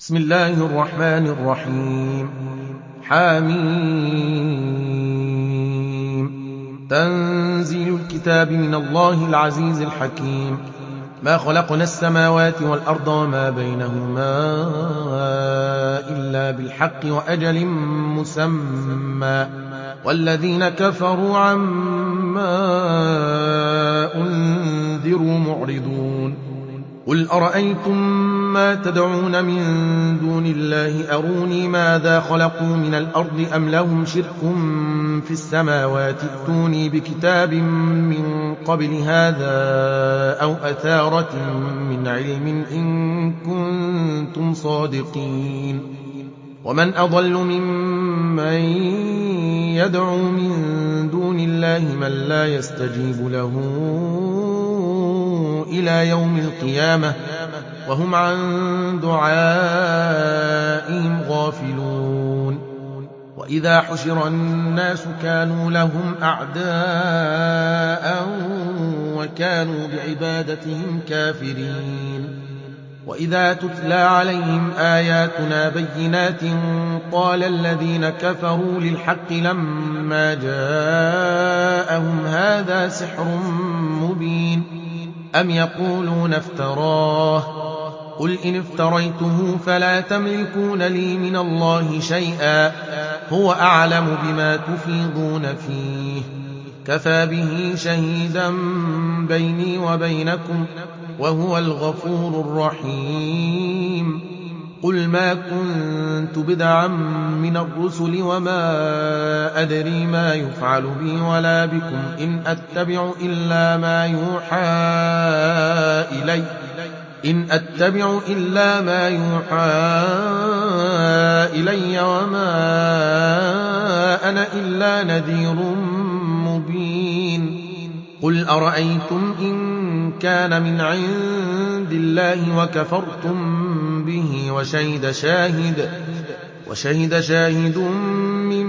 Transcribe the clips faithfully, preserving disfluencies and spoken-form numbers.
بسم الله الرحمن الرحيم حميم تنزيل الكتاب من الله العزيز الحكيم ما خلقنا السماوات والأرض وما بينهما إلا بالحق وأجل مسمى والذين كفروا عما أنذروا معرضون قل أرأيتم ما تدعون من دون الله أروني ماذا خلقوا من الأرض أم لهم شرك في السماوات ائتوني بكتاب من قبل هذا أو أثارة من علم إن كنتم صادقين ومن أضل ممن يدعو من دون الله من لا يستجيب له إلى يوم القيامة وهم عن دعائهم غافلون وإذا حشر الناس كانوا لهم أعداء وكانوا بعبادتهم كافرين وإذا تتلى عليهم آياتنا بينات قال الذين كفروا للحق لما جاءهم هذا سحر مبين أم يقولون افتراه قل إن افتريته فلا تملكون لي من الله شيئا هو أعلم بما تفيضون فيه كفى به شهيدا بيني وبينكم وهو الغفور الرحيم قل ما كنت بدعا من الرسل وما أدري ما يفعل بي ولا بكم إن أتبع إلا ما يوحى إلي إن أتبع إلا ما يوحى إلي وما أنا إلا نذير مبين قل أرأيتم إن كان من عند الله وكفرتم به وشهد شاهد وشهد شاهد من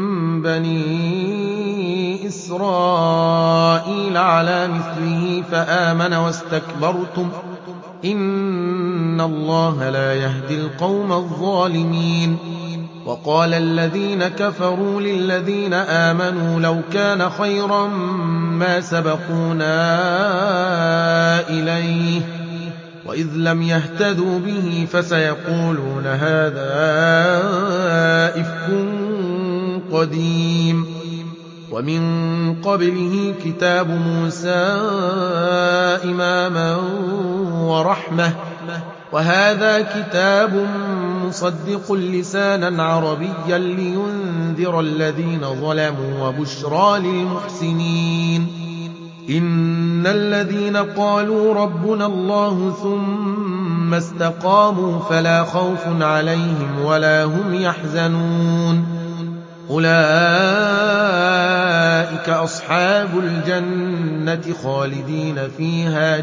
بني إسرائيل على مثله فآمن واستكبرتم إن الله لا يهدي القوم الظالمين وقال الذين كفروا للذين آمنوا لو كان خيرا ما سبقونا إليه وإذ لم يهتدوا به فسيقولون هذا إفك قديم ومن قبله كتاب موسى إماما ورحمة وهذا كتاب مصدق لسانا عربيا لينذر الذين ظلموا وبشرى للمحسنين إن الذين قالوا ربنا الله ثم استقاموا فلا خوف عليهم ولا هم يحزنون أولئك أصحاب الجنة خالدين فيها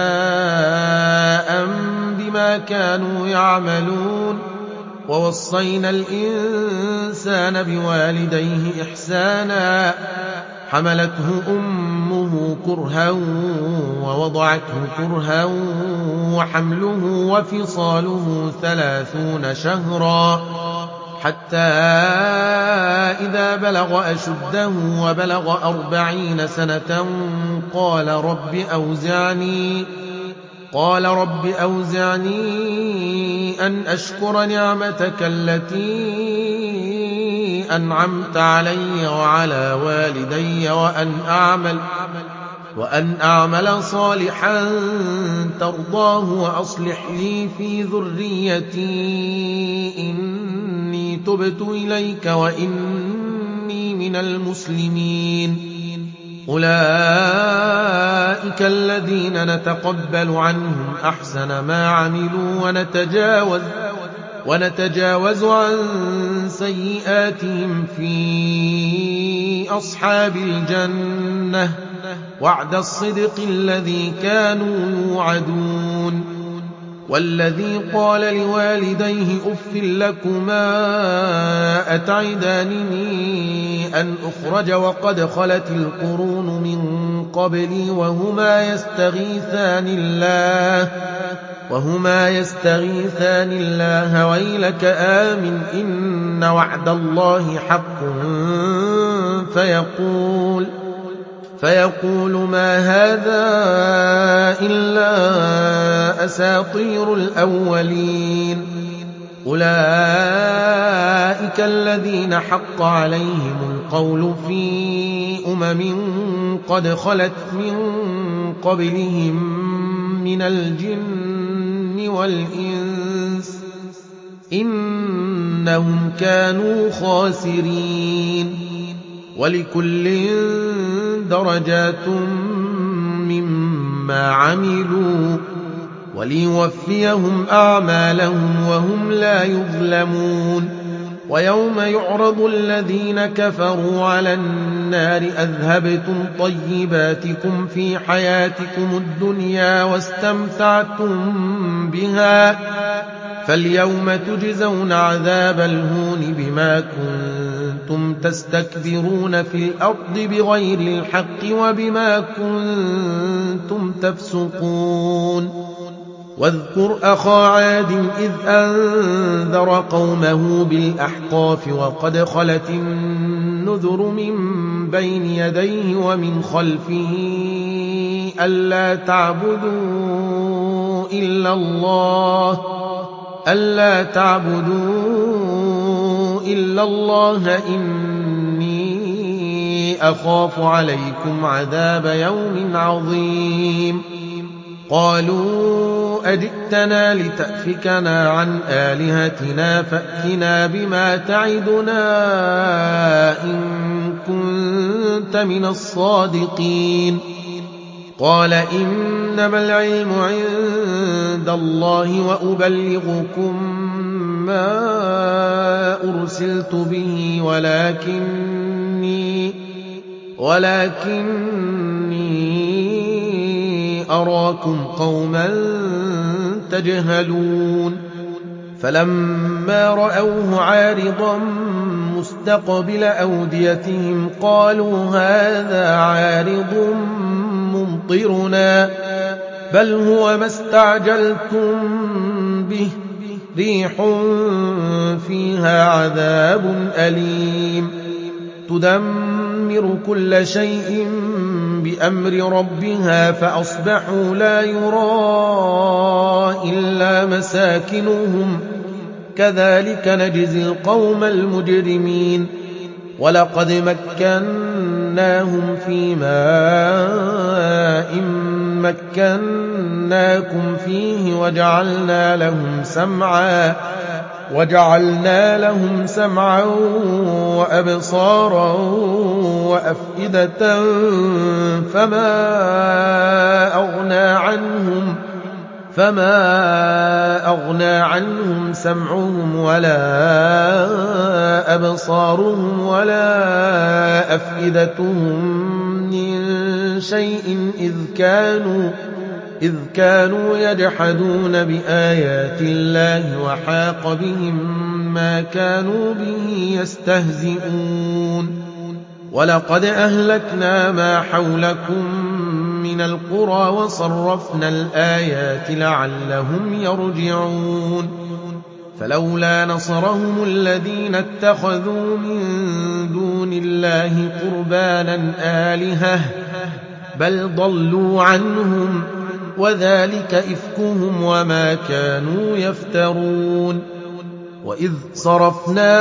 جزاء بما كانوا يعملون ووصينا الإنسان بوالديه إحسانا حملته أمه كرها ووضعته كرها وحمله وفصاله ثلاثون شهرا حتى إذا بلغ أشده وبلغ أربعين سنة قال رب أوزعني قال رب أوزعني أن أشكر نعمتك التي أنعمت علي وعلى والدي وأن أعمل وأن أعمل صالحا ترضاه وأصلح لي في ذريتي إني تبت إليك وإني من المسلمين أولئك الذين نتقبل عنهم أحسن ما عملوا ونتجاوز ونتجاوز عن سيئاتهم في أصحاب الجنة وعد الصدق الذي كانوا يوعدون والذي قال لوالديه أف لكما أتعدانني أن أخرج وقد خلت القرون من قبلي وهما يستغيثان الله وهما يستغيثان الله ويلك آمن إن وعد الله حق فيقول فيقول ما هذا إلا أساطير الأولين أولئك الذين حق عليهم القول في أمم قد خلت من قبلهم من الجن والإنس إنهم كانوا خاسرين ولكل درجات مما عملوا وليوفيهم أعمالهم وهم لا يظلمون ويوم يعرض الذين كفروا على النار أذهبتم طيباتكم في حياتكم الدنيا واستمتعتم بها فاليوم تجزون عذاب الهون بما كنتم تستكبرون في الأرض بغير الحق وبما كنتم تفسقون واذكر أخا عاد إذ أنذر قومه بالأحقاف وقد خلت النذر من بين يديه ومن خلفه ألا تعبدوا إلا الله ألا تعبدوا إلا الله إني أخاف عليكم عذاب يوم عظيم قالوا أجئتنا لتأفكنا عن آلهتنا فأتنا بما تعدنا إن كنت من الصادقين قال إنما العلم عند الله وأبلغكم ما أرسلت به ولكني ولكني أراكم قوما تجهلون فلما رأوه عارضا مستقبل أوديتهم قالوا هذا عارض ممطرنا بل هو ما استعجلتم به ريح فيها عذاب أليم تدمر كل شيء بأمر ربها فأصبحوا لا يرى إلا مساكنهم كذلك نجزي القوم المجرمين ولقد مكناهم في ماء مكناكم فيه وجعلنا لهم سمعا وجعلنا لهم سمعا وأبصارا وأفئدة فما أغنى عنهم فما أغنى عنهم سمعهم ولا أبصارهم ولا أفئدتهم من شيء إذ كانوا إذ كانوا يجحدون بآيات الله وحاق بهم ما كانوا به يستهزئون ولقد أهلكنا ما حولكم من القرى وصرفنا الآيات لعلهم يرجعون فلولا نصرهم الذين اتخذوا من دون الله قربانا آلهة بل ضلوا عنهم وذلك إفكهم وما كانوا يفترون وإذ صرفنا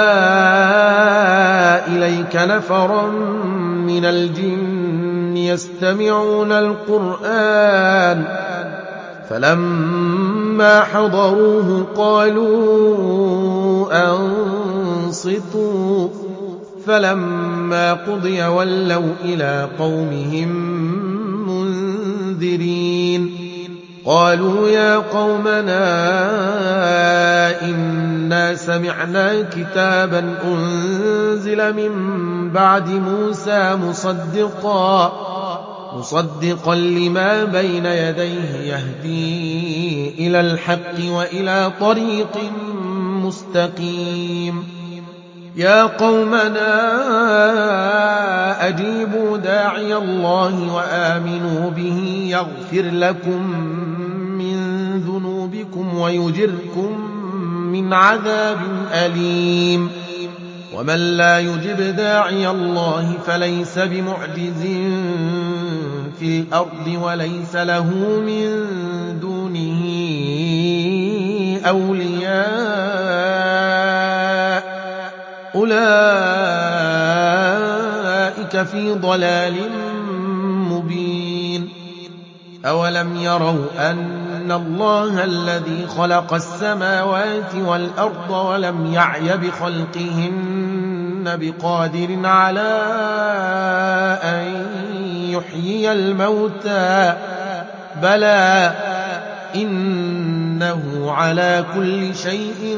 إليك نفرا من الجن يستمعون القرآن فلما حضروه قالوا أنصتوا فلما قضي ولوا إلى قومهم منذرين قالوا يا قومنا إنا سمعنا كتابا أنزل من بعد موسى مصدقا مصدقا لما بين يديه يهدي إلى الحق وإلى طريق مستقيم يا قومنا أجيبوا داعي الله وآمنوا به يغفر لكم من ويجركم من عذاب أليم ومن لا يجب داعي الله فليس بمعجز في الأرض وليس له من دونه أولياء أولئك في ضلال مبين أولم يروا أن الله الذي خلق السماوات والأرض ولم يعي بخلقهن بقادر على أن يحيي الموتى بلى إنه على كل شيء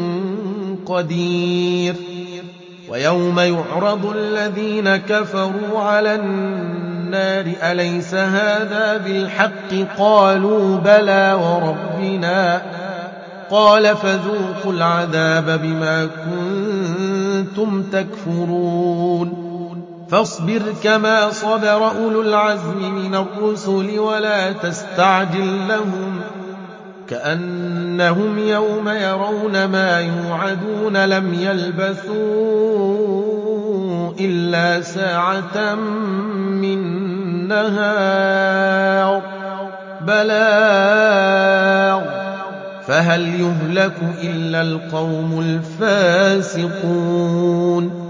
قدير ويوم يعرض الذين كفروا على النار أليس هذا بالحق قالوا بلى وربنا قال فذوقوا العذاب بما كنتم تكفرون فاصبر كما صبر أولو العزم من الرسل ولا تستعجل لهم كأنهم يوم يرون ما يوعدون لم يلبثوا إلا ساعة من نهار بلاغ فهل يهلك إلا القوم الفاسقون